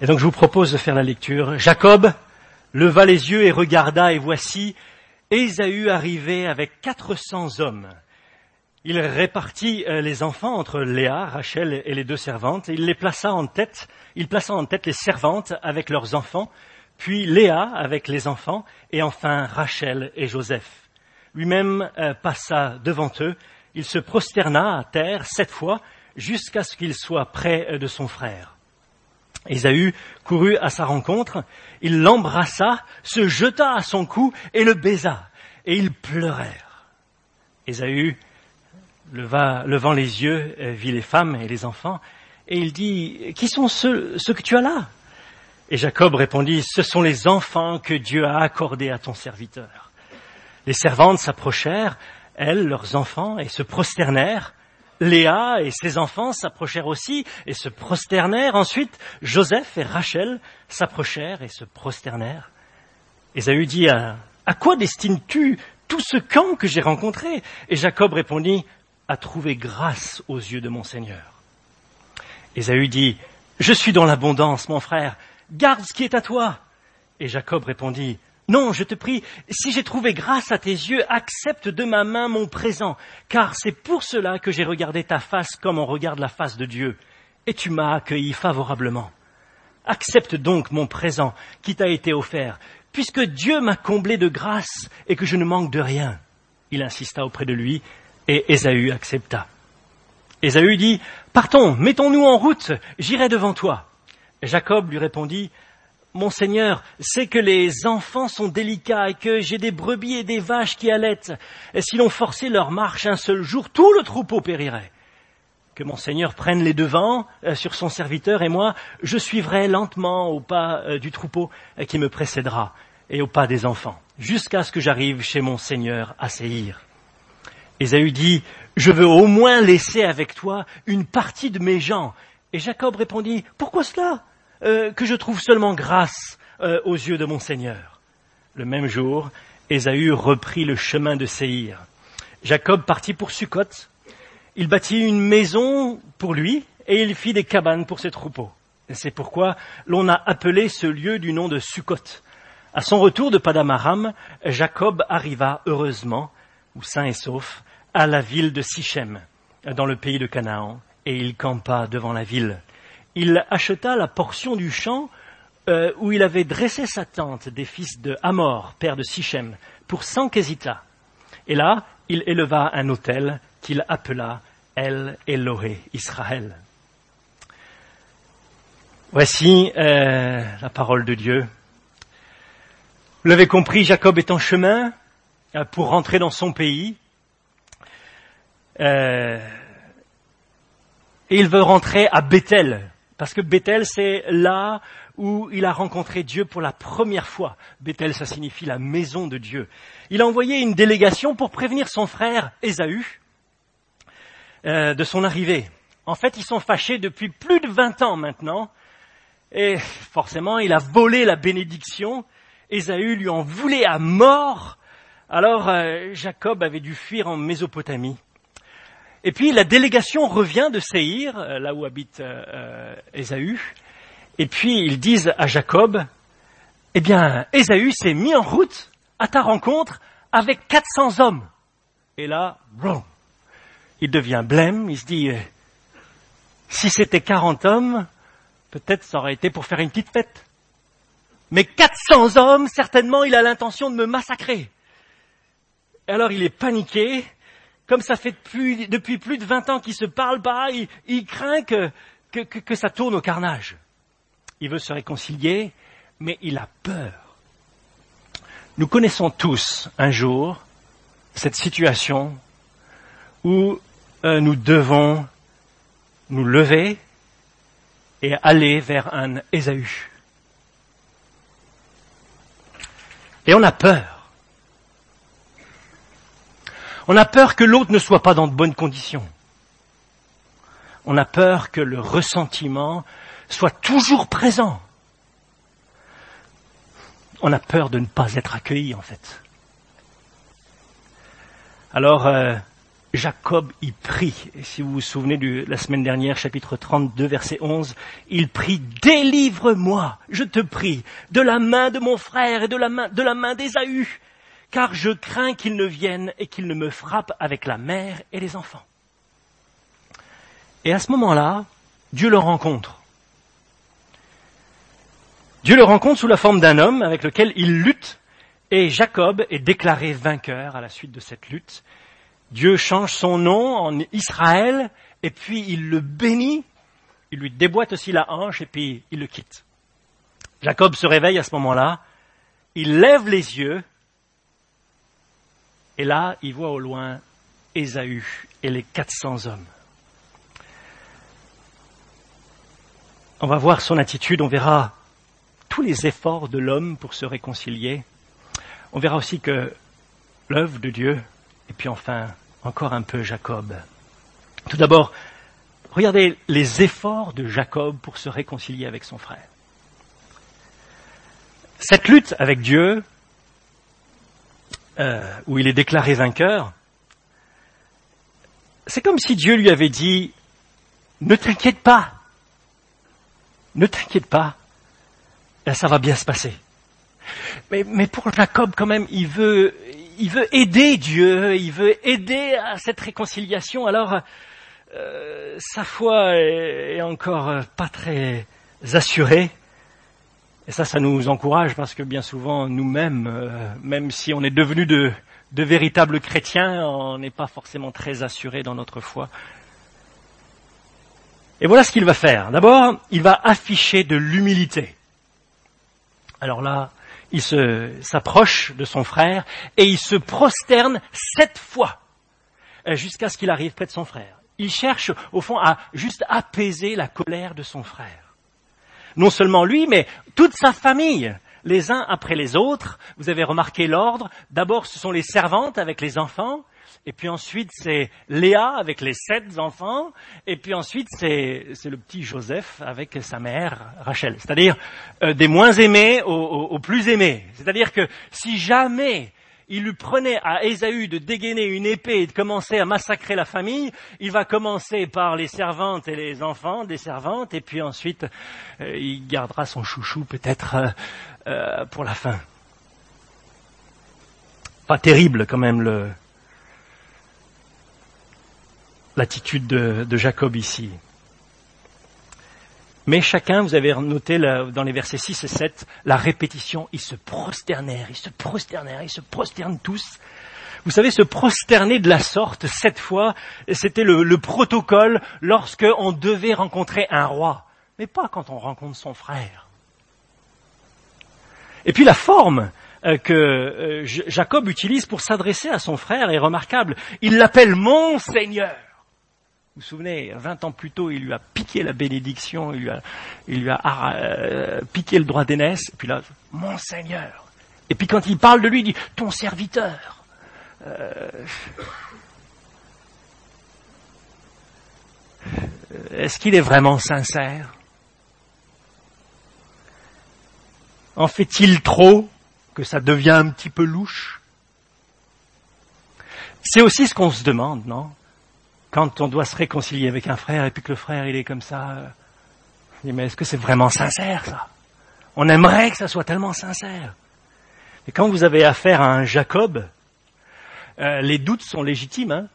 Et donc je vous propose de faire la lecture. Jacob leva les yeux et regarda, et voici, Ésaü arrivait avec 400 hommes. Il répartit les enfants entre Léa, Rachel et les 2 servantes, et il plaça en tête les servantes avec leurs enfants, puis Léa avec les enfants, et enfin Rachel et Joseph. Lui-même passa devant eux, il se prosterna à terre 7 fois, jusqu'à ce qu'il soit près de son frère. Ésaü courut à sa rencontre, il l'embrassa, se jeta à son cou et le baisa, et ils pleurèrent. Ésaü, levant les yeux, vit les femmes et les enfants, et il dit, « Qui sont ceux que tu as là ?» Et Jacob répondit, « Ce sont les enfants que Dieu a accordés à ton serviteur. » Les servantes s'approchèrent, elles, leurs enfants, et se prosternèrent. Léa et ses enfants s'approchèrent aussi et se prosternèrent. Ensuite, Joseph et Rachel s'approchèrent et se prosternèrent. Ésaü dit, à quoi destines-tu tout ce camp que j'ai rencontré ? Et Jacob répondit, à trouver grâce aux yeux de mon Seigneur. Ésaü dit, je suis dans l'abondance, mon frère, garde ce qui est à toi. Et Jacob répondit, non, je te prie, si j'ai trouvé grâce à tes yeux, accepte de ma main mon présent, car c'est pour cela que j'ai regardé ta face comme on regarde la face de Dieu, et tu m'as accueilli favorablement. Accepte donc mon présent qui t'a été offert, puisque Dieu m'a comblé de grâce et que je ne manque de rien. Il insista auprès de lui, et Ésaü accepta. Ésaü dit, partons, mettons-nous en route, j'irai devant toi. Jacob lui répondit, mon Seigneur sait que les enfants sont délicats et que j'ai des brebis et des vaches qui allaitent. Et si l'on forçait leur marche un seul jour, tout le troupeau périrait. Que mon Seigneur prenne les devants sur son serviteur et moi, je suivrai lentement au pas du troupeau qui me précédera et au pas des enfants, jusqu'à ce que j'arrive chez mon Seigneur à Séhir. Ésaü dit, je veux au moins laisser avec toi une partie de mes gens. Et Jacob répondit, pourquoi cela ? Que je trouve seulement grâce aux yeux de mon Seigneur. Le même jour, Ésaü reprit le chemin de Séhir. Jacob partit pour Sukkot. Il bâtit une maison pour lui et il fit des cabanes pour ses troupeaux. Et c'est pourquoi l'on a appelé ce lieu du nom de Sukkot. À son retour de Paddan Aram, Jacob arriva heureusement, ou sain et sauf, à la ville de Sichem, dans le pays de Canaan, et il campa devant la ville. Il acheta la portion du champ où il avait dressé sa tente des fils de Hamor, père de Sichem, pour 100 késitas. Et là, il éleva un autel qu'il appela El Elohé Israël. Voici la parole de Dieu. Vous l'avez compris, Jacob est en chemin pour rentrer dans son pays. Et il veut rentrer à Béthel. Parce que Béthel, c'est là où il a rencontré Dieu pour la première fois. Béthel, ça signifie la maison de Dieu. Il a envoyé une délégation pour prévenir son frère Ésaü de son arrivée. En fait, ils sont fâchés depuis plus de 20 ans maintenant. Et forcément, il a volé la bénédiction. Ésaü lui en voulait à mort. Alors, Jacob avait dû fuir en Mésopotamie. Et puis la délégation revient de Séhir, là où habite Ésaü, et puis ils disent à Jacob, eh bien, Ésaü s'est mis en route à ta rencontre avec 400 hommes. Et là, boum, il devient blême, il se dit, si c'était 40 hommes, peut-être ça aurait été pour faire une petite fête. Mais 400 hommes, certainement, il a l'intention de me massacrer. Et alors il est paniqué. Comme ça fait depuis plus de 20 ans qu'ils se parlent pas, il craint que ça tourne au carnage. Il veut se réconcilier, mais il a peur. Nous connaissons tous un jour cette situation où nous devons nous lever et aller vers un Ésaü. Et on a peur. On a peur que l'autre ne soit pas dans de bonnes conditions. On a peur que le ressentiment soit toujours présent. On a peur de ne pas être accueilli, en fait. Alors, Jacob y prie. Et si vous vous souvenez de la semaine dernière, chapitre 32, verset 11, il prie, délivre-moi, je te prie, de la main de mon frère et de la main d'Ésaü, car je crains qu'il ne vienne et qu'il ne me frappe avec la mère et les enfants. Et à ce moment-là, Dieu le rencontre. Dieu le rencontre sous la forme d'un homme avec lequel il lutte, et Jacob est déclaré vainqueur à la suite de cette lutte. Dieu change son nom en Israël, et puis il le bénit, il lui déboîte aussi la hanche, et puis il le quitte. Jacob se réveille à ce moment-là, il lève les yeux, et là, il voit au loin Ésaü et les 400 hommes. On va voir son attitude, on verra tous les efforts de l'homme pour se réconcilier. On verra aussi que l'œuvre de Dieu, et puis enfin, encore un peu Jacob. Tout d'abord, regardez les efforts de Jacob pour se réconcilier avec son frère. Cette lutte avec Dieu, où il est déclaré vainqueur, c'est comme si Dieu lui avait dit « Ne t'inquiète pas, ça va bien se passer. » Mais pour Jacob, quand même, il veut aider Dieu, il veut aider à cette réconciliation. Alors, sa foi est encore pas très assurée. Et ça nous encourage parce que bien souvent, nous-mêmes, même si on est devenus de véritables chrétiens, on n'est pas forcément très assurés dans notre foi. Et voilà ce qu'il va faire. D'abord, il va afficher de l'humilité. Alors là, il s'approche de son frère et il se prosterne 7 fois jusqu'à ce qu'il arrive près de son frère. Il cherche, au fond, à juste apaiser la colère de son frère. Non seulement lui, mais toute sa famille, les uns après les autres. Vous avez remarqué l'ordre. D'abord, ce sont les servantes avec les enfants. Et puis ensuite, c'est Léa avec les 7 enfants. Et puis ensuite, c'est le petit Joseph avec sa mère, Rachel. C'est-à-dire des moins aimés aux plus aimés. C'est-à-dire que si jamais il lui prenait à Ésaü de dégainer une épée et de commencer à massacrer la famille, il va commencer par les servantes et les enfants des servantes. Et puis ensuite, il gardera son chouchou peut-être pour la fin. Pas terrible quand même l'attitude de Jacob ici. Mais chacun, vous avez noté dans les versets 6 et 7, la répétition, ils se prosternèrent tous. Vous savez, se prosterner de la sorte, 7 fois, c'était le protocole lorsque on devait rencontrer un roi, mais pas quand on rencontre son frère. Et puis la forme que Jacob utilise pour s'adresser à son frère est remarquable. Il l'appelle mon Seigneur. Vous vous souvenez, 20 ans plus tôt, il lui a piqué la bénédiction, il lui a piqué le droit d'aînesse, et puis là, mon Seigneur. Et puis quand il parle de lui, il dit, ton serviteur. Est-ce qu'il est vraiment sincère? En fait-il trop que ça devient un petit peu louche? C'est aussi ce qu'on se demande, non? Quand on doit se réconcilier avec un frère et puis que le frère il est comme ça, on dit mais est-ce que c'est vraiment sincère ça? On aimerait que ça soit tellement sincère. Et quand vous avez affaire à un Jacob, les doutes sont légitimes. Hein.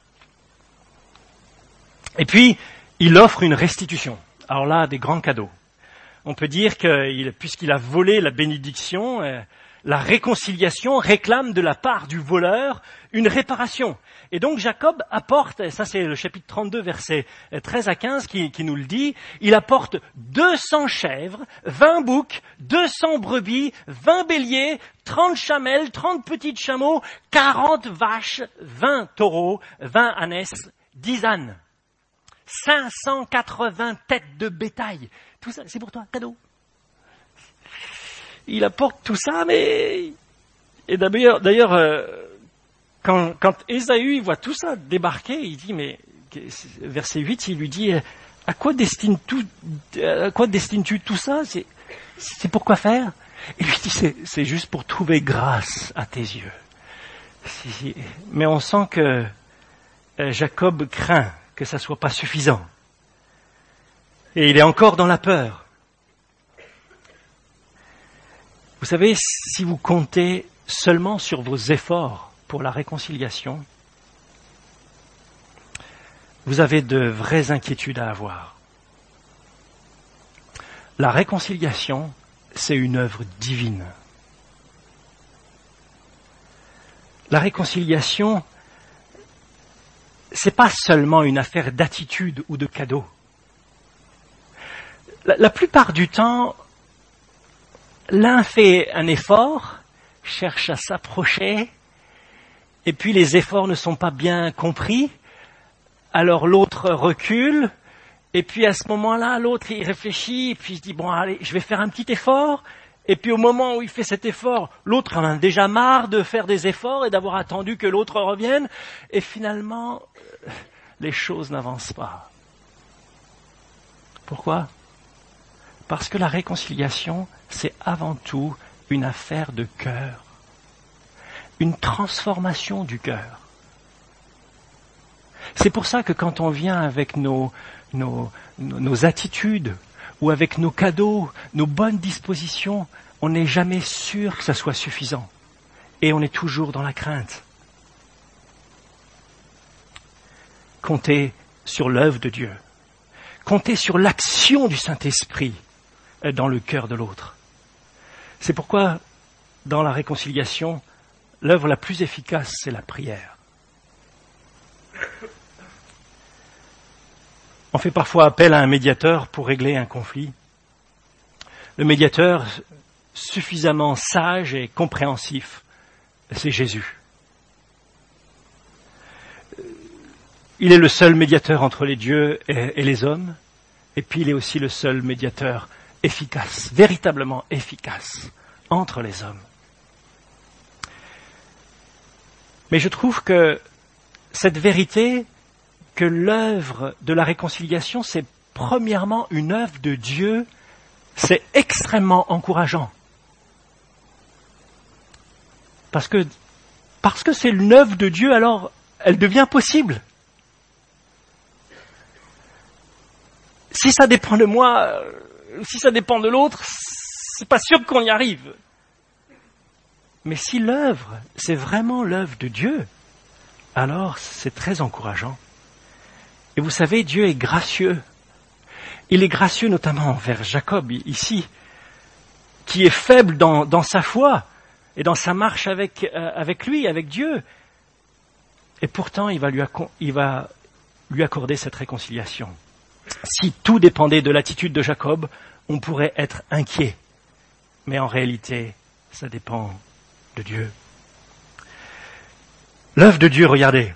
Et puis, il offre une restitution. Alors là, des grands cadeaux. On peut dire que puisqu'il a volé la bénédiction, la réconciliation réclame de la part du voleur une réparation. Et donc Jacob apporte, et ça c'est le chapitre 32, versets 13 à 15 qui nous le dit, il apporte 200 chèvres, 20 boucs, 200 brebis, 20 béliers, 30 chamelles, 30 petits chameaux, 40 vaches, 20 taureaux, 20 ânesses, 10 ânes, 580 têtes de bétail. Tout ça, c'est pour toi, cadeau. Il apporte tout ça, mais... Et d'ailleurs, quand Ésaü voit tout ça débarquer, il dit, mais, verset 8, il lui dit, à quoi destines-tu tout ça? C'est pour quoi faire? Il lui dit, c'est juste pour trouver grâce à tes yeux. Mais on sent que Jacob craint que ça soit pas suffisant. Et il est encore dans la peur. Vous savez, si vous comptez seulement sur vos efforts pour la réconciliation, vous avez de vraies inquiétudes à avoir. La réconciliation, c'est une œuvre divine. La réconciliation, c'est pas seulement une affaire d'attitude ou de cadeau. La plupart du temps, l'un fait un effort, cherche à s'approcher, et puis les efforts ne sont pas bien compris, alors l'autre recule, et puis à ce moment-là, l'autre il réfléchit, et puis il se dit, bon allez, je vais faire un petit effort, et puis au moment où il fait cet effort, l'autre en a déjà marre de faire des efforts et d'avoir attendu que l'autre revienne, et finalement, les choses n'avancent pas. Pourquoi ? Parce que la réconciliation, c'est avant tout une affaire de cœur, une transformation du cœur. C'est pour ça que quand on vient avec nos attitudes ou avec nos cadeaux, nos bonnes dispositions, on n'est jamais sûr que ça soit suffisant. Et on est toujours dans la crainte. Comptez sur l'œuvre de Dieu. Comptez sur l'action du Saint-Esprit dans le cœur de l'autre. C'est pourquoi, dans la réconciliation, l'œuvre la plus efficace, c'est la prière. On fait parfois appel à un médiateur pour régler un conflit. Le médiateur, suffisamment sage et compréhensif, c'est Jésus. Il est le seul médiateur entre les dieux et les hommes, et puis il est aussi le seul médiateur efficace, véritablement efficace, entre les hommes. Mais je trouve que cette vérité, que l'œuvre de la réconciliation, c'est premièrement une œuvre de Dieu, c'est extrêmement encourageant. Parce que c'est une œuvre de Dieu, alors elle devient possible. Si ça dépend de moi, si ça dépend de l'autre, c'est pas sûr qu'on y arrive. Mais si l'œuvre, c'est vraiment l'œuvre de Dieu, alors c'est très encourageant. Et vous savez, Dieu est gracieux. Il est gracieux notamment envers Jacob, ici, qui est faible dans sa foi et dans sa marche avec lui, avec Dieu. Et pourtant, il va lui accorder cette réconciliation. Si tout dépendait de l'attitude de Jacob, on pourrait être inquiet. Mais en réalité, ça dépend de Dieu. L'œuvre de Dieu, regardez.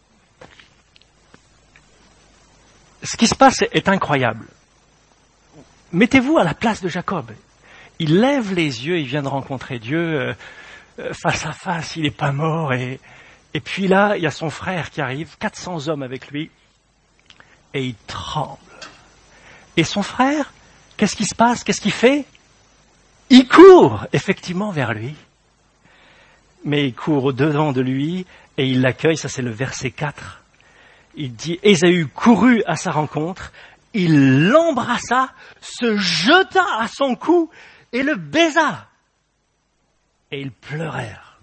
Ce qui se passe est incroyable. Mettez-vous à la place de Jacob. Il lève les yeux, il vient de rencontrer Dieu face à face, il n'est pas mort. Et puis là, il y a son frère qui arrive, 400 hommes avec lui, et il tremble. Et son frère, qu'est-ce qui se passe? Qu'est-ce qu'il fait? Il court effectivement vers lui. Mais il court au-devant de lui et il l'accueille, ça c'est le verset 4. Il dit, Ésaü courut à sa rencontre, il l'embrassa, se jeta à son cou et le baisa. Et ils pleurèrent.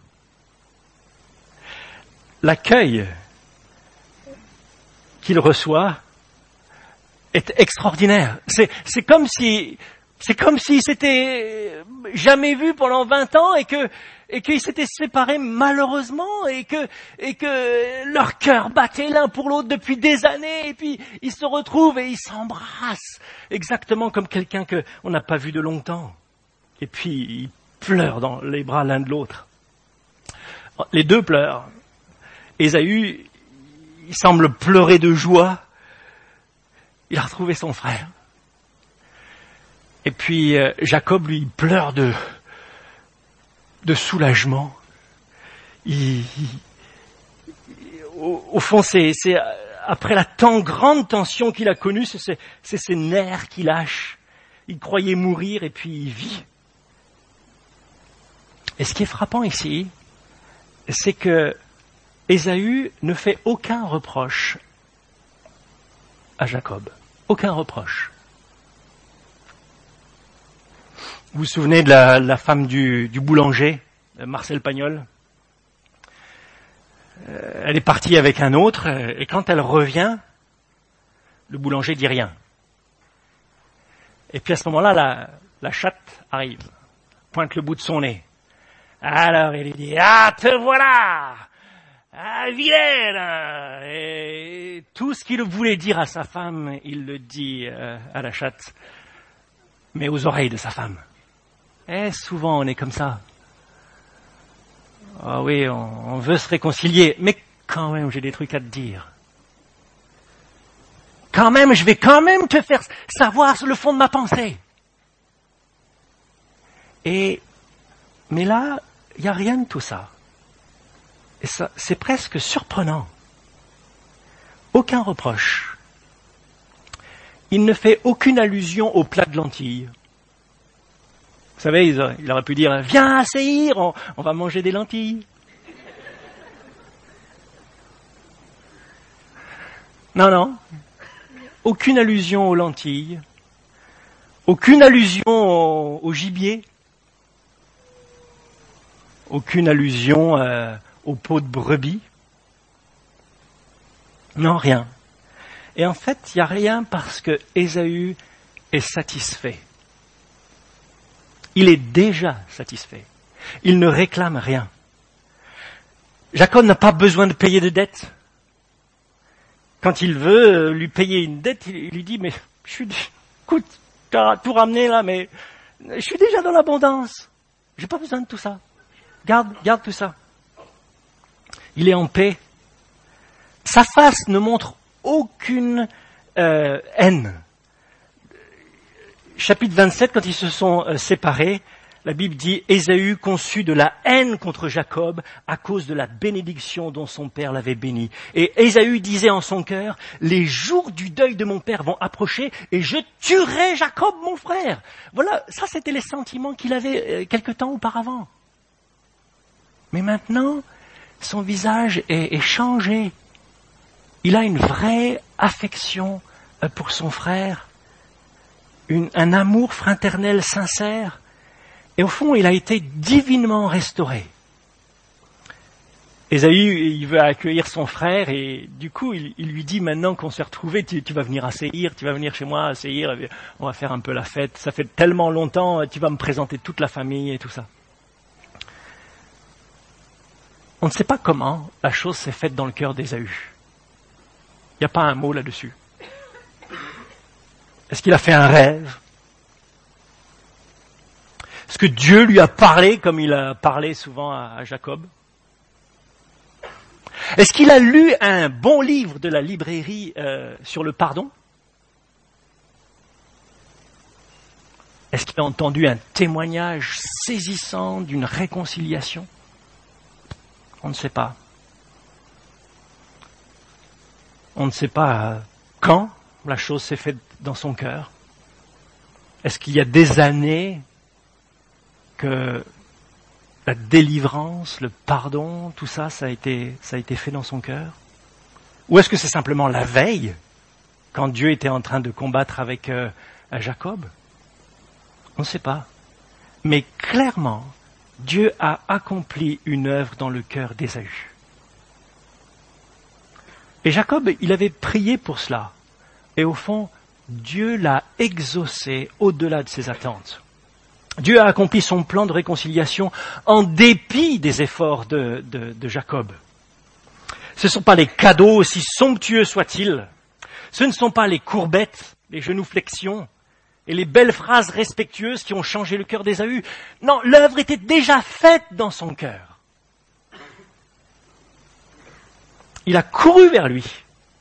L'accueil qu'il reçoit est extraordinaire. C'est comme s'ils s'étaient jamais vus pendant 20 ans et qu'ils s'étaient séparés malheureusement et que leur cœur battait l'un pour l'autre depuis des années et puis ils se retrouvent et ils s'embrassent exactement comme quelqu'un qu'on n'a pas vu de longtemps. Et puis ils pleurent dans les bras l'un de l'autre. Les deux pleurent. Ésaü, il semble pleurer de joie. Il a retrouvé son frère. Et puis Jacob, lui, il pleure de soulagement. Au fond, c'est après la grande tension qu'il a connue, c'est ses nerfs qui lâchent. Il croyait mourir et puis il vit. Et ce qui est frappant ici, c'est que Ésaü ne fait aucun reproche à Jacob. Aucun reproche. Vous vous souvenez de la femme du boulanger, Marcel Pagnol? Elle est partie avec un autre, et quand elle revient, le boulanger dit rien. Et puis à ce moment-là, la chatte arrive, pointe le bout de son nez. Alors il lui dit, ah, te voilà, ah, vilaine. Et tout ce qu'il voulait dire à sa femme, il le dit à la chatte, mais aux oreilles de sa femme. Et souvent on est comme ça. Ah oui, on veut se réconcilier, mais quand même j'ai des trucs à te dire. Quand même, je vais quand même te faire savoir le fond de ma pensée. Mais là, il n'y a rien de tout ça. Et ça, c'est presque surprenant. Aucun reproche. Il ne fait aucune allusion au plat de lentilles. Vous savez, il aurait pu dire, viens à Séhir, on va manger des lentilles. Non. Aucune allusion aux lentilles. Aucune allusion au gibier. Aucune allusion aux peaux de brebis. Non, rien. Et en fait, il n'y a rien parce que Ésaü est satisfait. Il est déjà satisfait. Il ne réclame rien. Jacob n'a pas besoin de payer de dette. Quand il veut lui payer une dette, il lui dit, mais écoute, tu as tout ramené là, mais je suis déjà dans l'abondance. J'ai pas besoin de tout ça. Garde tout ça. Il est en paix. Sa face ne montre aucune haine. Chapitre 27, quand ils se sont séparés, la Bible dit « Ésaü conçut de la haine contre Jacob à cause de la bénédiction dont son père l'avait béni. Et Ésaü disait en son cœur « Les jours du deuil de mon père vont approcher et je tuerai Jacob, mon frère. » Voilà, ça c'était les sentiments qu'il avait quelque temps auparavant. Mais maintenant, son visage est changé. Il a une vraie affection pour son frère, un amour fraternel sincère. Et au fond, il a été divinement restauré. Ésaü, il veut accueillir son frère et du coup, il lui dit maintenant qu'on s'est retrouvés, tu vas venir à Séhir, tu vas venir chez moi à Séhir, on va faire un peu la fête. Ça fait tellement longtemps, tu vas me présenter toute la famille et tout ça. On ne sait pas comment la chose s'est faite dans le cœur d'Ésaü. Il n'y a pas un mot là-dessus. Est-ce qu'il a fait un rêve? Est-ce que Dieu lui a parlé comme il a parlé souvent à Jacob? Est-ce qu'il a lu un bon livre de la librairie sur le pardon? Est-ce qu'il a entendu un témoignage saisissant d'une réconciliation? On ne sait pas. On ne sait pas quand la chose s'est faite dans son cœur. Est-ce qu'il y a des années que la délivrance, le pardon, tout ça, ça a été fait dans son cœur? Ou est-ce que c'est simplement la veille, quand Dieu était en train de combattre avec Jacob? On ne sait pas. Mais clairement, Dieu a accompli une œuvre dans le cœur d'Ésaü. Et Jacob, il avait prié pour cela. Et au fond, Dieu l'a exaucé au-delà de ses attentes. Dieu a accompli son plan de réconciliation en dépit des efforts de Jacob. Ce ne sont pas les cadeaux, aussi somptueux soient-ils. Ce ne sont pas les courbettes, les genuflexions et les belles phrases respectueuses qui ont changé le cœur d'Ésaü. Non, l'œuvre était déjà faite dans son cœur. Il a couru vers lui.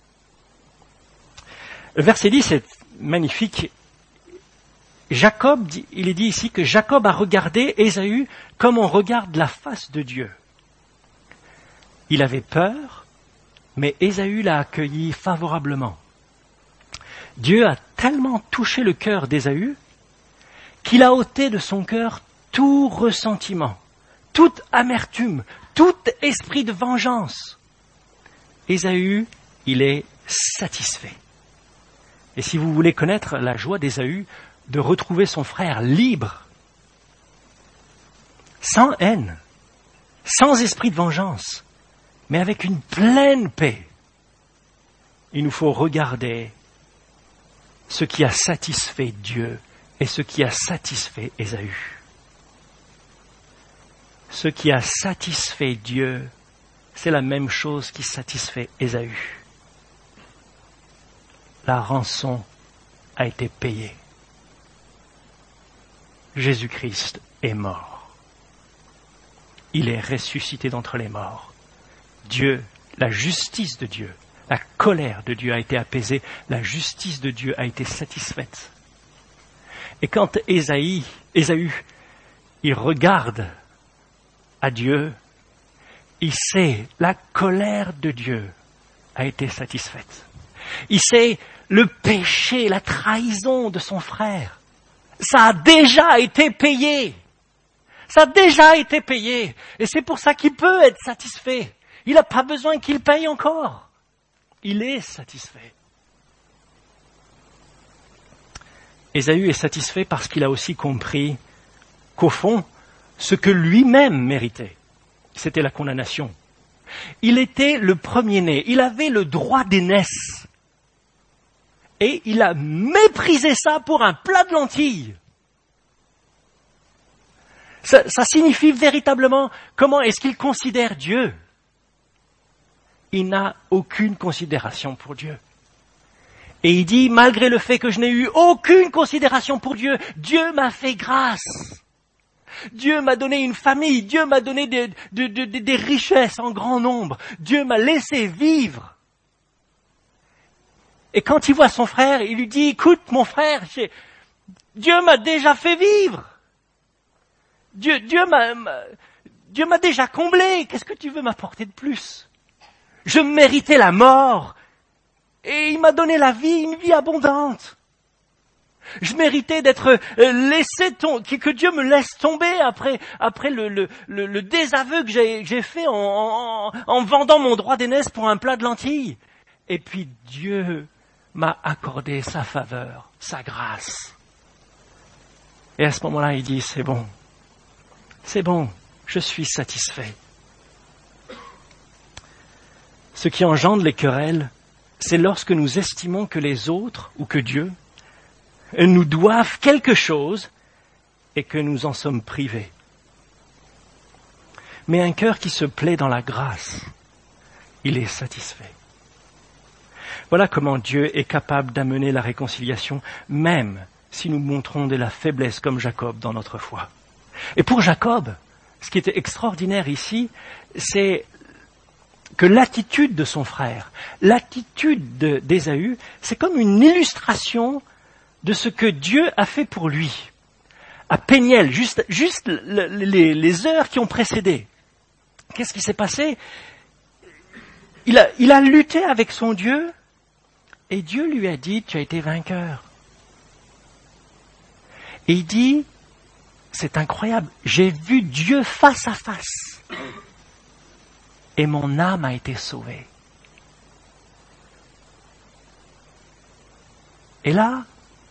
Le verset 10 est magnifique. Jacob, il est dit ici que Jacob a regardé Ésaü comme on regarde la face de Dieu. Il avait peur, mais Ésaü l'a accueilli favorablement. Dieu a tellement touché le cœur d'Ésaü qu'il a ôté de son cœur tout ressentiment, toute amertume, tout esprit de vengeance. Ésaü, il est satisfait. Et si vous voulez connaître la joie d'Ésaü, de retrouver son frère libre, sans haine, sans esprit de vengeance, mais avec une pleine paix, il nous faut regarder ce qui a satisfait Dieu et ce qui a satisfait Ésaü. Ce qui a satisfait Dieu, c'est la même chose qui satisfait Ésaü. La rançon a été payée. Jésus-Christ est mort. Il est ressuscité d'entre les morts. Dieu, la justice de Dieu, la colère de Dieu a été apaisée, la justice de Dieu a été satisfaite. Et quand Ésaü, il regarde à Dieu, il sait la colère de Dieu a été satisfaite. Il sait le péché, la trahison de son frère. Ça a déjà été payé. Ça a déjà été payé. Et c'est pour ça qu'il peut être satisfait. Il n'a pas besoin qu'il paye encore. Il est satisfait. Ésaü est satisfait parce qu'il a aussi compris qu'au fond, ce que lui-même méritait, c'était la condamnation. Il était le premier-né, il avait le droit d'aînesse. Et il a méprisé ça pour un plat de lentilles. Ça signifie véritablement comment est-ce qu'il considère Dieu. Il n'a aucune considération pour Dieu. Et il dit, malgré le fait que je n'ai eu aucune considération pour Dieu, Dieu m'a fait grâce. Dieu m'a donné une famille, Dieu m'a donné des richesses en grand nombre, Dieu m'a laissé vivre. Et quand il voit son frère, il lui dit, écoute mon frère, Dieu m'a déjà fait vivre. Dieu m'a déjà comblé, qu'est-ce que tu veux m'apporter de plus? Je méritais la mort, et il m'a donné la vie, une vie abondante. Je méritais d'être laissé que Dieu me laisse tomber après le désaveu que j'ai fait en vendant mon droit d'aînesse pour un plat de lentilles. Et puis Dieu m'a accordé sa faveur, sa grâce. Et à ce moment-là, il dit, c'est bon, je suis satisfait. Ce qui engendre les querelles, c'est lorsque nous estimons que les autres, ou que Dieu, nous doivent quelque chose et que nous en sommes privés. Mais un cœur qui se plaît dans la grâce, il est satisfait. Voilà comment Dieu est capable d'amener la réconciliation, même si nous montrons de la faiblesse comme Jacob dans notre foi. Et pour Jacob, ce qui était extraordinaire ici, c'est que l'attitude de son frère, l'attitude d'Ésaü, c'est comme une illustration de ce que Dieu a fait pour lui. À Péniel, juste les heures qui ont précédé. Qu'est-ce qui s'est passé? Il a lutté avec son Dieu, et Dieu lui a dit, tu as été vainqueur. Et il dit, c'est incroyable, j'ai vu Dieu face à face. Et mon âme a été sauvée. Et là,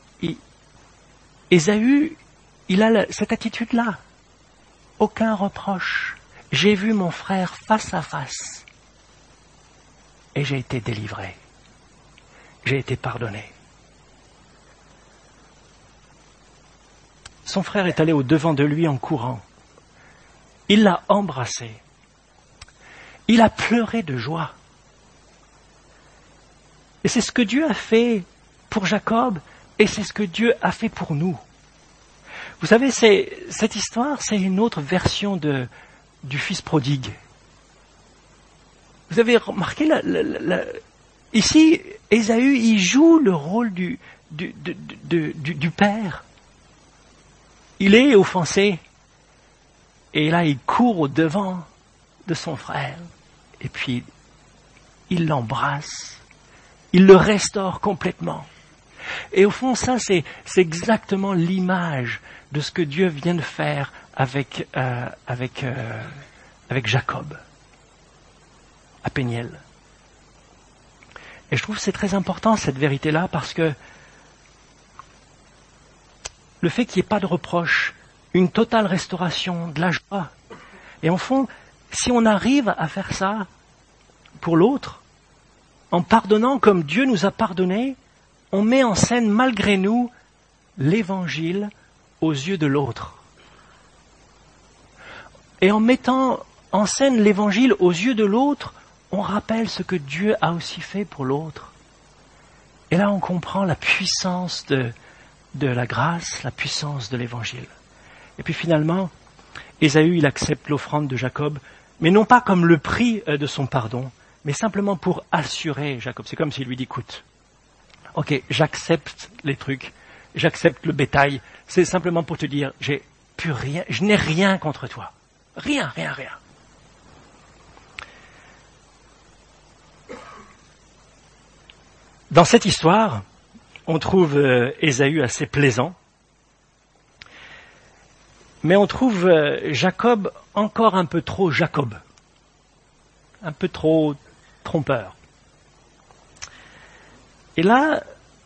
Ésaü, il a cette attitude-là. Aucun reproche. J'ai vu mon frère face à face. Et j'ai été délivré. J'ai été pardonné. Son frère est allé au-devant de lui en courant. Il l'a embrassé. Il a pleuré de joie. Et c'est ce que Dieu a fait pour Jacob, et c'est ce que Dieu a fait pour nous. Vous savez, cette histoire, c'est une autre version du fils prodigue. Vous avez remarqué, ici, Ésaü, il joue le rôle du père. Il est offensé, et là, il court au devant de son frère. Et puis, il l'embrasse. Il le restaure complètement. Et au fond, ça, c'est exactement l'image de ce que Dieu vient de faire avec Jacob, à Péniel. Et je trouve que c'est très important cette vérité-là parce que le fait qu'il n'y ait pas de reproche, une totale restauration, de la joie. Et en fond, si on arrive à faire ça pour l'autre, en pardonnant comme Dieu nous a pardonné, on met en scène malgré nous l'évangile aux yeux de l'autre. Et en mettant en scène l'évangile aux yeux de l'autre, on rappelle ce que Dieu a aussi fait pour l'autre. Et là, on comprend la puissance de la grâce, la puissance de l'évangile. Et puis finalement, Ésaü, il accepte l'offrande de Jacob, mais non pas comme le prix de son pardon, mais simplement pour assurer Jacob. C'est comme s'il lui dit, écoute, ok, j'accepte les trucs, j'accepte le bétail, c'est simplement pour te dire, j'ai plus rien, je n'ai rien contre toi. Rien. Dans cette histoire, on trouve Ésaü assez plaisant, mais on trouve Jacob encore un peu trop Jacob, un peu trop trompeur. Et là,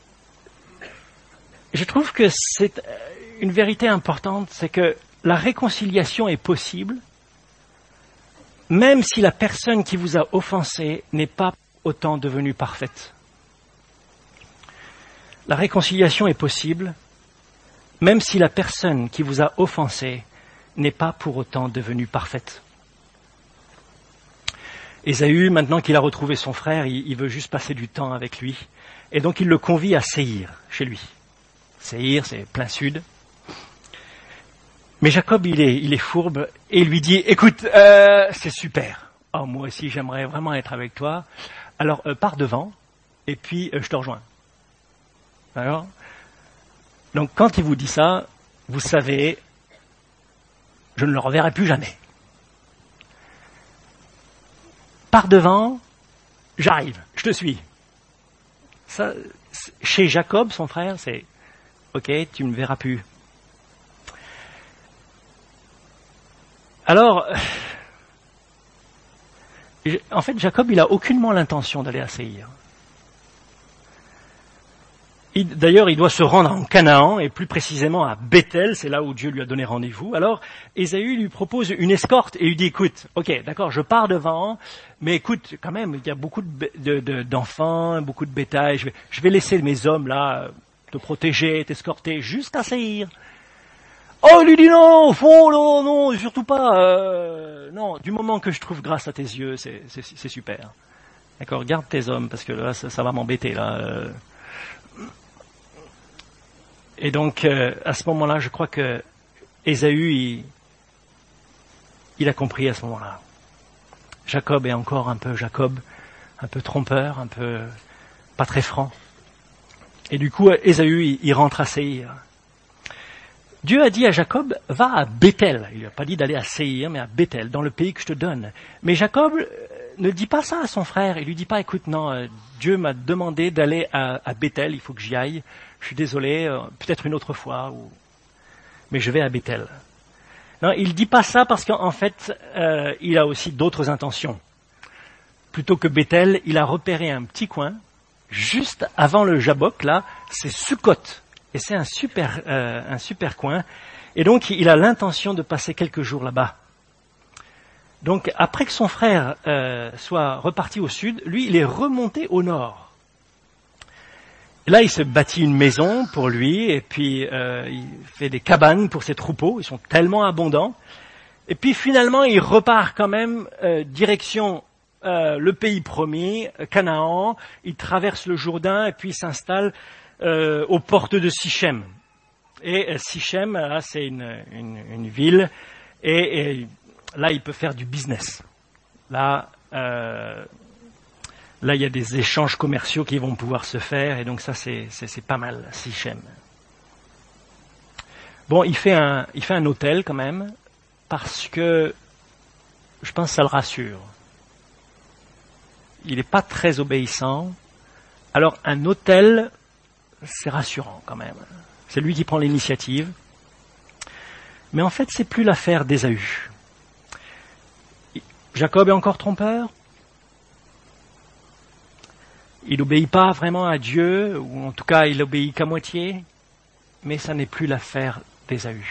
je trouve que c'est une vérité importante, c'est que la réconciliation est possible, même si la personne qui vous a offensé n'est pas autant devenue parfaite. La réconciliation est possible, même si la personne qui vous a offensé n'est pas pour autant devenue parfaite. Ésaü, maintenant qu'il a retrouvé son frère, il veut juste passer du temps avec lui. Et donc il le convie à Séhir, chez lui. Séhir, c'est plein sud. Mais Jacob, il est fourbe et il lui dit, écoute, c'est super. Oh, moi aussi, j'aimerais vraiment être avec toi. Alors, pars devant et puis je te rejoins. D'accord ? Donc, quand il vous dit ça, vous savez, je ne le reverrai plus jamais. Pars devant, j'arrive, je te suis. Ça, chez Jacob, son frère, c'est ok, tu ne me verras plus. Alors, en fait, Jacob, il a aucunement l'intention d'aller à Séhir. D'ailleurs, il doit se rendre en Canaan, et plus précisément à Béthel, c'est là où Dieu lui a donné rendez-vous. Alors, Ésaü lui propose une escorte, et lui dit, écoute, ok, d'accord, je pars devant, mais écoute, quand même, il y a beaucoup d'enfants, beaucoup de bétail, je vais laisser mes hommes là, te protéger, t'escorter, jusqu'à Séhir. Oh, il lui dit non, au fond, non, surtout pas, non, du moment que je trouve grâce à tes yeux, c'est super. D'accord, garde tes hommes, parce que là, ça va m'embêter, là. Et donc, à ce moment-là, je crois que Ésaü, il a compris à ce moment-là. Jacob est encore un peu Jacob, un peu trompeur, un peu pas très franc. Et du coup, Ésaü, il rentre à Séhir. Dieu a dit à Jacob, va à Béthel. Il n'a pas dit d'aller à Séhir, mais à Béthel, dans le pays que je te donne. Mais Jacob ne dit pas ça à son frère. Il lui dit pas, écoute, non, Dieu m'a demandé d'aller à Béthel, il faut que j'y aille. Je suis désolé, peut-être une autre fois, mais je vais à Béthel. Non, il dit pas ça parce qu'en fait, il a aussi d'autres intentions. Plutôt que Béthel, il a repéré un petit coin, juste avant le Jabbok, là, c'est Sukkot. Et c'est un super coin. Et donc, il a l'intention de passer quelques jours là-bas. Donc, après que son frère soit reparti au sud, lui, il est remonté au nord. Et là, il se bâtit une maison pour lui, et puis il fait des cabanes pour ses troupeaux. Ils sont tellement abondants. Et puis, finalement, il repart quand même direction le pays promis, Canaan. Il traverse le Jourdain, et puis il s'installe aux portes de Sichem. Et Sichem, là, c'est une ville, et là, il peut faire du business. Là, il y a des échanges commerciaux qui vont pouvoir se faire, et donc ça, c'est pas mal, Sichem. Bon, il fait un hôtel quand même, parce que je pense que ça le rassure. Il n'est pas très obéissant. Alors, un hôtel, c'est rassurant quand même. C'est lui qui prend l'initiative. Mais en fait, c'est plus l'affaire d'Ésaü. Jacob est encore trompeur. Il n'obéit pas vraiment à Dieu, ou en tout cas il obéit qu'à moitié, mais ça n'est plus l'affaire d'Ésaü.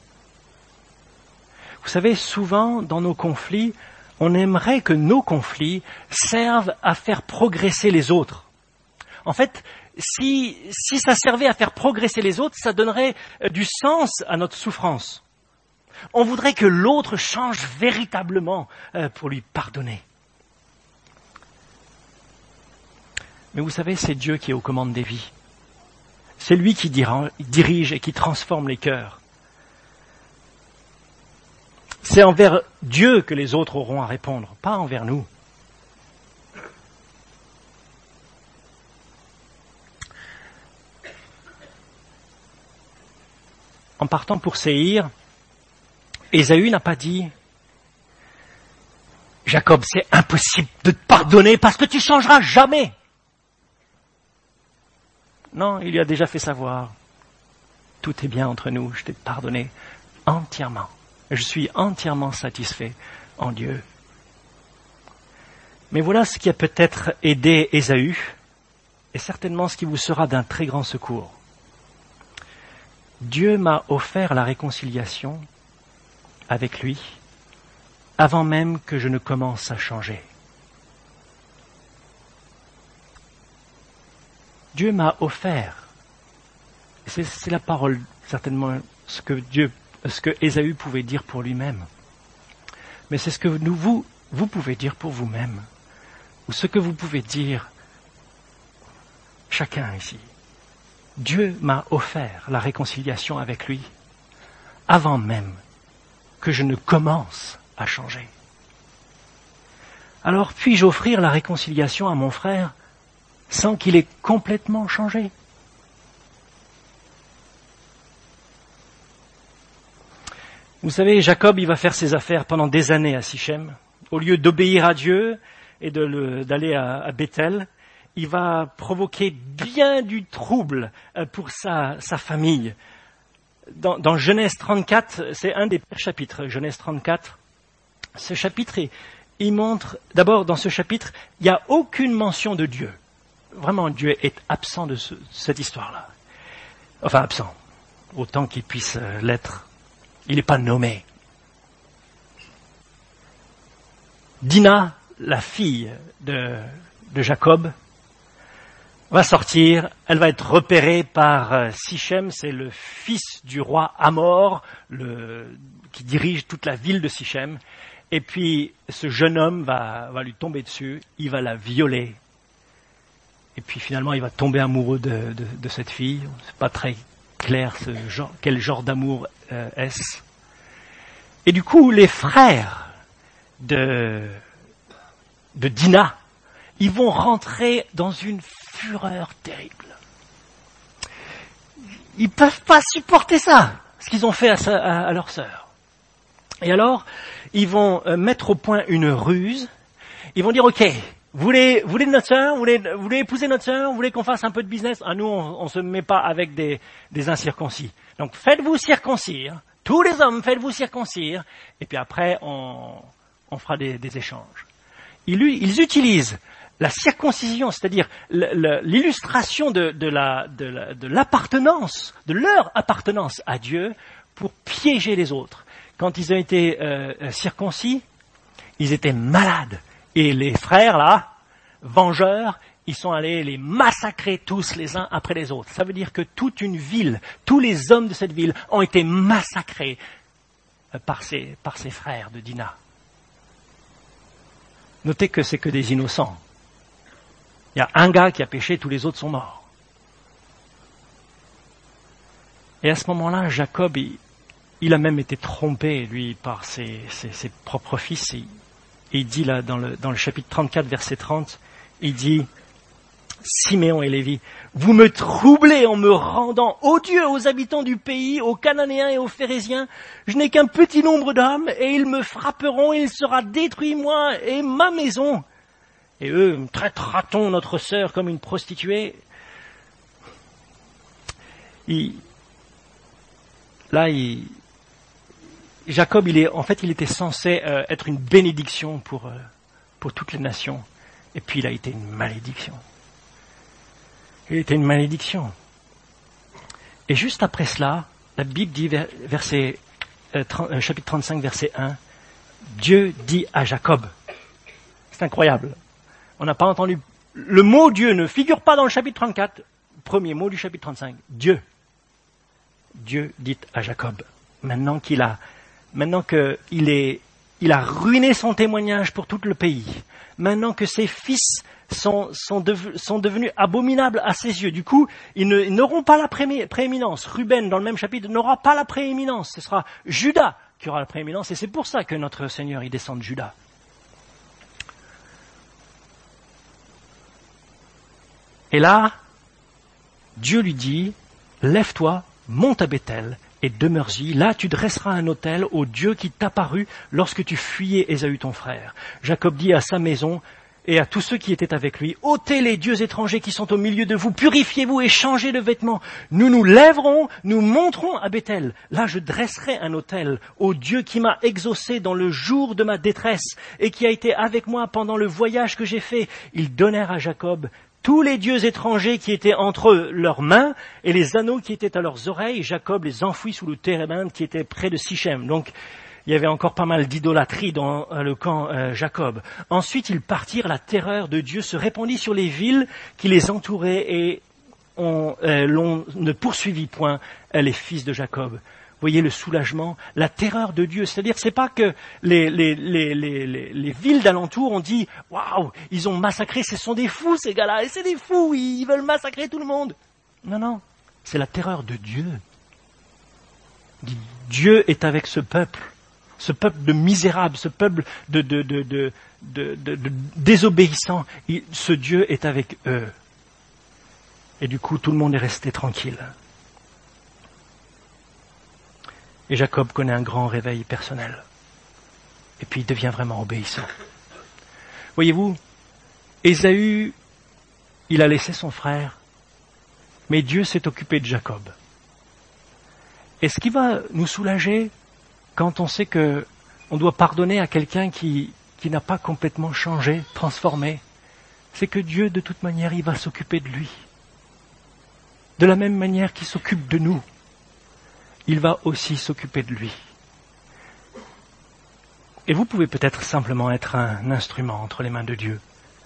Vous savez, souvent dans nos conflits, on aimerait que nos conflits servent à faire progresser les autres. En fait, si ça servait à faire progresser les autres, ça donnerait du sens à notre souffrance. On voudrait que l'autre change véritablement pour lui pardonner. Mais vous savez, c'est Dieu qui est aux commandes des vies. C'est lui qui dirige et qui transforme les cœurs. C'est envers Dieu que les autres auront à répondre, pas envers nous. En partant pour Séhir, Ésaü n'a pas dit « Jacob, c'est impossible de te pardonner parce que tu changeras jamais !» Non, il lui a déjà fait savoir « Tout est bien entre nous, je t'ai pardonné entièrement. Je suis entièrement satisfait en Dieu. » Mais voilà ce qui a peut-être aidé Ésaü, et certainement ce qui vous sera d'un très grand secours. Dieu m'a offert la réconciliation avec lui avant même que je ne commence à changer. Dieu m'a offert, c'est la parole certainement ce que Ésaü pouvait dire pour lui-même, mais c'est ce que vous pouvez dire pour vous-même, ou ce que vous pouvez dire chacun ici. Dieu m'a offert la réconciliation avec lui avant même que je ne commence à changer. Alors puis-je offrir la réconciliation à mon frère sans qu'il ait complètement changé? Vous savez, Jacob, il va faire ses affaires pendant des années à Sichem. Au lieu d'obéir à Dieu et d'aller à Bethel, il va provoquer bien du trouble pour sa famille. Dans Genèse 34, c'est un des pires chapitres, Genèse 34. Ce chapitre, il montre, d'abord dans ce chapitre, il n'y a aucune mention de Dieu. Vraiment, Dieu est absent de cette histoire-là. Enfin, absent, autant qu'il puisse l'être. Il n'est pas nommé. Dina, la fille de Jacob, va sortir, elle va être repérée par Sichem, c'est le fils du roi Hamor, qui dirige toute la ville de Sichem. Et puis, ce jeune homme va lui tomber dessus, il va la violer. Et puis finalement, il va tomber amoureux de cette fille. C'est pas très clair quel genre d'amour est-ce. Et du coup, les frères de Dina, ils vont rentrer dans une fureur terrible. Ils peuvent pas supporter ça, ce qu'ils ont fait à leur sœur. Et alors, ils vont mettre au point une ruse. Ils vont dire, OK, vous voulez de notre sœur, vous voulez épouser notre sœur, vous voulez qu'on fasse un peu de business? Ah, nous, on se met pas avec des incirconcis. Donc, faites-vous circoncire. Tous les hommes, faites-vous circoncire. Et puis après, on fera des échanges. Ils utilisent la circoncision, c'est-à-dire l'illustration de l'appartenance, de leur appartenance à Dieu, pour piéger les autres. Quand ils ont été circoncis, ils étaient malades. Et les frères, là, vengeurs, ils sont allés les massacrer tous les uns après les autres. Ça veut dire que toute une ville, tous les hommes de cette ville ont été massacrés par ces frères de Dina. Notez que c'est que des innocents. Il y a un gars qui a péché, tous les autres sont morts. Et à ce moment-là, Jacob, il a même été trompé, lui, par ses propres fils. Et il dit là, dans le chapitre 34, verset 30, il dit, Siméon et Lévi, vous me troublez en me rendant odieux aux habitants du pays, aux Cananéens et aux Phérésiens. Je n'ai qu'un petit nombre d'hommes, et ils me frapperont, et il sera détruit, moi et ma maison. Et eux, traitera-t-on notre sœur comme une prostituée? Jacob, il était censé être une bénédiction pour toutes les nations. Et puis il a été une malédiction. Il était une malédiction. Et juste après cela, la Bible dit, chapitre 35, verset 1, Dieu dit à Jacob. C'est incroyable. On n'a pas entendu. Le mot Dieu ne figure pas dans le chapitre 34. Premier mot du chapitre 35. Dieu. Dieu dit à Jacob. Maintenant qu'il a ruiné son témoignage pour tout le pays. Maintenant que ses fils sont devenus abominables à ses yeux. Du coup, ils n'auront pas la prééminence. Ruben, dans le même chapitre, n'aura pas la prééminence. Ce sera Judas qui aura la prééminence. Et c'est pour ça que notre Seigneur, il descend de Judas. Et là, Dieu lui dit, lève-toi, monte à Béthel et demeure-y. Là, tu dresseras un autel au Dieu qui t'apparut lorsque tu fuyais Ésaü ton frère. Jacob dit à sa maison et à tous ceux qui étaient avec lui, ôtez les dieux étrangers qui sont au milieu de vous, purifiez-vous et changez de vêtements. Nous nous lèverons, nous monterons à Béthel. Là, je dresserai un autel au Dieu qui m'a exaucé dans le jour de ma détresse et qui a été avec moi pendant le voyage que j'ai fait. Ils donnèrent à Jacob tous les dieux étrangers qui étaient entre leurs mains et les anneaux qui étaient à leurs oreilles. Jacob les enfouit sous le térébinthe qui était près de Sichem. Donc, il y avait encore pas mal d'idolâtrie dans le camp Jacob. Ensuite, ils partirent, la terreur de Dieu se répandit sur les villes qui les entouraient et l'on ne poursuivit point les fils de Jacob. Voyez le soulagement, la terreur de Dieu. C'est-à-dire, c'est pas que les villes d'alentour ont dit « Waouh, ils ont massacré, ce sont des fous ces gars-là, et c'est des fous, ils veulent massacrer tout le monde. » Non, non, c'est la terreur de Dieu. Dieu est avec ce peuple de misérables, ce peuple de désobéissants. Ce Dieu est avec eux. Et du coup, tout le monde est resté tranquille. Et Jacob connaît un grand réveil personnel. Et puis il devient vraiment obéissant. Voyez-vous, Ésaü, il a laissé son frère, mais Dieu s'est occupé de Jacob. Et ce qui va nous soulager quand on sait que on doit pardonner à quelqu'un qui n'a pas complètement changé, transformé, c'est que Dieu, de toute manière, il va s'occuper de lui. De la même manière qu'il s'occupe de nous. Il va aussi s'occuper de lui. Et vous pouvez peut-être simplement être un instrument entre les mains de Dieu.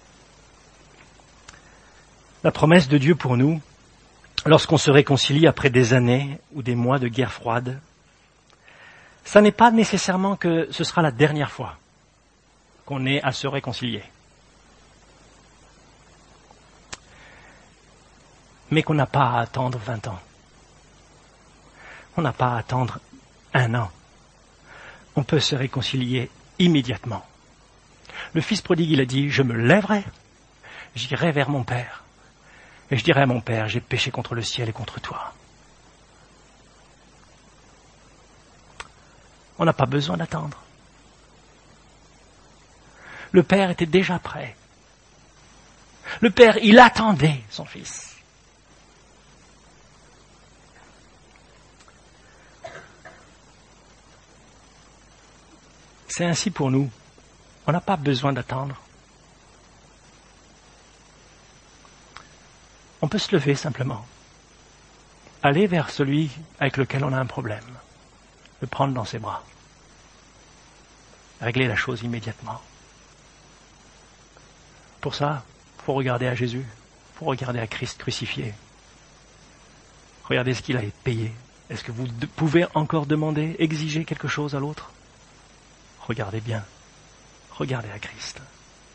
La promesse de Dieu pour nous, lorsqu'on se réconcilie après des années ou des mois de guerre froide, ça n'est pas nécessairement que ce sera la dernière fois qu'on ait à se réconcilier. Mais qu'on n'a pas à attendre 20 ans. On n'a pas à attendre 1 an. On peut se réconcilier immédiatement. Le fils prodigue, il a dit, je me lèverai, j'irai vers mon père, et je dirai à mon père, j'ai péché contre le ciel et contre toi. On n'a pas besoin d'attendre. Le père était déjà prêt. Le père, il attendait son fils. C'est ainsi pour nous. On n'a pas besoin d'attendre. On peut se lever simplement. Aller vers celui avec lequel on a un problème. Le prendre dans ses bras. Régler la chose immédiatement. Pour ça, il faut regarder à Jésus. Il faut regarder à Christ crucifié. Regardez ce qu'il a payé. Est-ce que vous pouvez encore demander, exiger quelque chose à l'autre ? Regardez bien. Regardez à Christ.